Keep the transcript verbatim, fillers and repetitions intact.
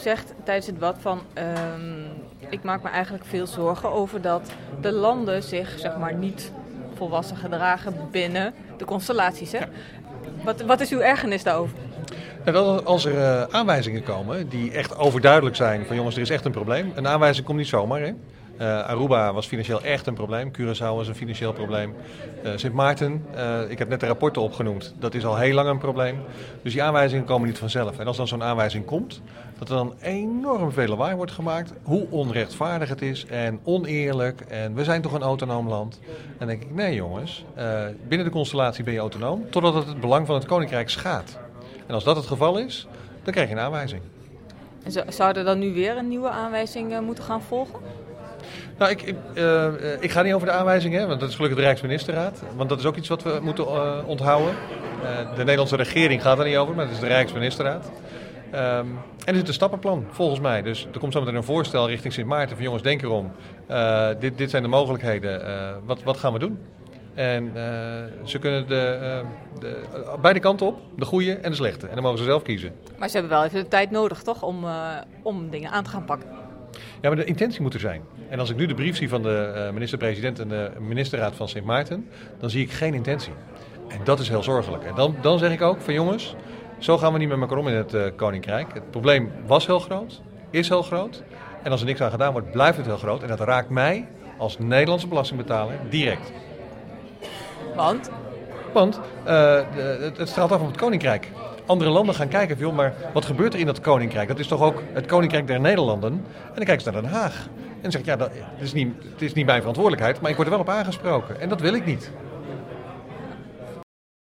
gezegd tijdens het debat van... Um, ik maak me eigenlijk veel zorgen over dat de landen zich zeg maar niet volwassen gedragen binnen de constellaties. Hè? Ja. Wat, wat is uw ergernis daarover? Ja, dat als er uh, aanwijzingen komen die echt overduidelijk zijn van jongens, er is echt een probleem. Een aanwijzing komt niet zomaar, hè? Uh, Aruba was financieel echt een probleem. Curaçao was een financieel probleem. Uh, Sint Maarten, uh, ik heb net de rapporten opgenoemd. Dat is al heel lang een probleem. Dus die aanwijzingen komen niet vanzelf. En als dan zo'n aanwijzing komt, dat er dan enorm veel lawaai wordt gemaakt. Hoe onrechtvaardig het is en oneerlijk. En we zijn toch een autonoom land. En dan denk ik, nee jongens, uh, binnen de constellatie ben je autonoom. Totdat het het belang van het Koninkrijk schaadt. En als dat het geval is, dan krijg je een aanwijzing. En zou er dan nu weer een nieuwe aanwijzing uh, moeten gaan volgen? Nou, ik, ik, uh, ik ga niet over de aanwijzingen, want dat is gelukkig de Rijksministerraad. Want dat is ook iets wat we moeten uh, onthouden. Uh, de Nederlandse regering gaat er niet over, maar het is de Rijksministerraad. Um, en er zit een stappenplan, volgens mij. Dus er komt zometeen een voorstel richting Sint Maarten van jongens, denk erom. Uh, dit, dit zijn de mogelijkheden. Uh, wat, wat gaan we doen? En uh, ze kunnen de, uh, de, uh, beide kanten op, de goede en de slechte. En dan mogen ze zelf kiezen. Maar ze hebben wel even de tijd nodig, toch, om, uh, om dingen aan te gaan pakken? Ja, maar de intentie moet er zijn. En als ik nu de brief zie van de uh, minister-president en de ministerraad van Sint Maarten, dan zie ik geen intentie. En dat is heel zorgelijk. En dan, dan zeg ik ook van jongens, zo gaan we niet met elkaar om in het uh, Koninkrijk. Het probleem was heel groot, is heel groot. En als er niks aan gedaan wordt, blijft het heel groot. En dat raakt mij als Nederlandse belastingbetaler direct. Want? Want uh, het, het straalt af op het Koninkrijk. Andere landen gaan kijken van, joh, maar wat gebeurt er in dat Koninkrijk? Dat is toch ook het Koninkrijk der Nederlanden? En dan kijken ze naar Den Haag. En dan zeg ik, ja, dat, het, is niet, het is niet mijn verantwoordelijkheid, maar ik word er wel op aangesproken. En dat wil ik niet.